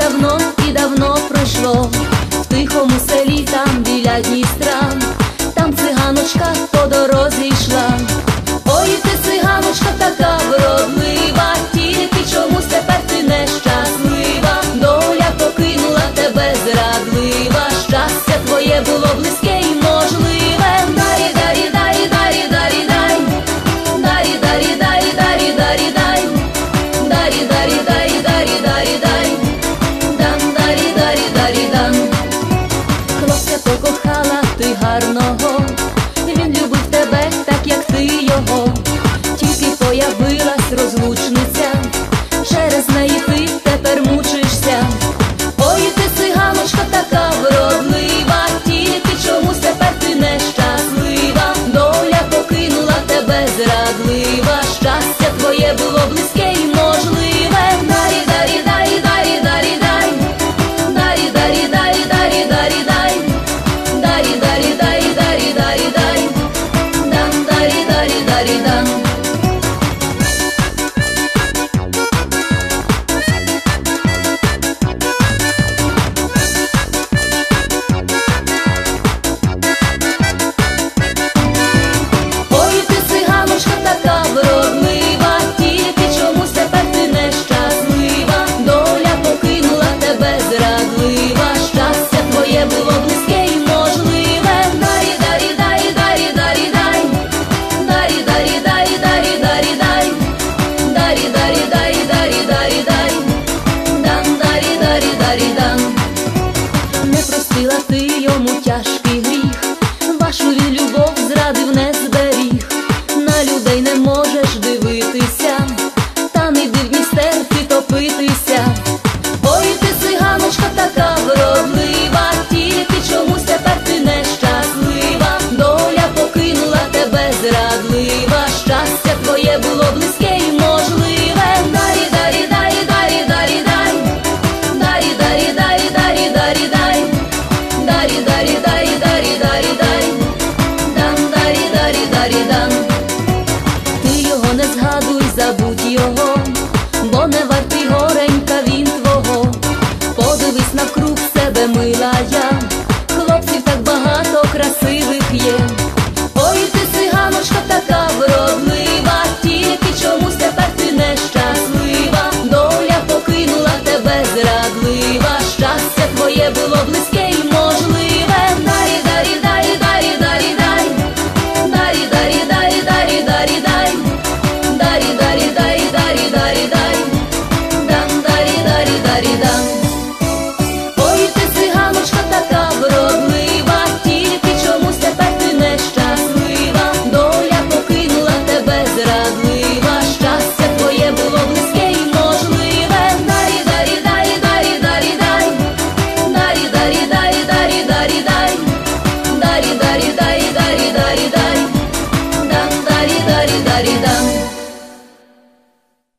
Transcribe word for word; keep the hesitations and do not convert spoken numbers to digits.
давно і давно пройшло, в тихому селі там біля Дністра, там циганочка по дорозі йшла. Ой, ти циганочка така вродлива, тільки чомусь тепер ти нещаслива. Доля покинула тебе зрадлива, щастя твоє було близьке й можливе. Дарі, дарі, дарі, дарі, дарі, дай, дарі, дарі, дарі, дарі, дарі, дай, дарі, дарі, дарі, дарі, дарі, дай, дан, дарі, дарі, дарі, дан. Хлопця покохала ти гарного, він любив тебе так, як ти його. Тільки появилась розлучниця, через неї ти тепер мучишся. Ой, ти циганочка така вродлива, тільки чомусь тепер ти нещаслива. Доля покинула тебе зрадлива, щастя твоє було близьке й можливе. Дарі, дарі, дарі, дарі, дарі, дай, дарі, дарі, дарі, дарі, дарі, дай, дарі, дарі, дарі, дарі, дарі, дай, дан, дарі, дарі, дарі, дан. Ой, ти циганочка така вродлива, тільки чомусь тепер ти нещаслива. Доля покинула тебе зрадлива, щастя твоє було близьке й можливе. Дарі, дарі, дарі, дарі, дарі, дай, дарі, дарі, дарі, дарі, дарі, дай, дарі, дарі, дарі, дарі, дарі, дай, дан, дарі, дарі, дарі, дан. Не простила ти йому тяжкий гріх, вашу любов зрадив, не зберіг. На людей не можеш дивитися, та не йди в Дністер ти топитися. Ой, ти циганочка така вродлива, тільки чомусь тепер ти нещаслива. Доля покинула тебе зрадлива, щастя твоє було близьке й можливе. Дарі, дарі, дарі, дарі, дай, дарі, дарі, дарі, дарі, дай, дарі, дарі, дарі, дарі, дай, дан, дарі, дарі, дарі, дан. Хлопця покохала ти гарного, він любив тебе так, як ти його. Тільки появилась розлучниця, через неї ти тепер мучишся. Ой, ти циганочка така вродлива, тільки чомусь тепер ти нещаслива. Доля покинула тебе зрадлива, щастя твоє було близьке й можливе. Дарі, дарі, дарі, дарі, дарі, дай, дарі, дарі, дарі, дарі, дай, дарі, дарі, дарі, дарі, дай, дан, дарі, дарі, дарі, дарі, дай, дан, дарі, дарі, дарі, дарі, дай, дан, дарі, дарі, дарі, дай, дан. Ти його не згадуй, забудь його, бо не вартий горенька він твого. Подивись навкруг себе, милая, хлопців так багато красивих є. Ой, ти циганочка така вродлива, тільки чомусь тепер ти нещаслива. Доля покинула тебе зрадлива, щастя твоє було близьке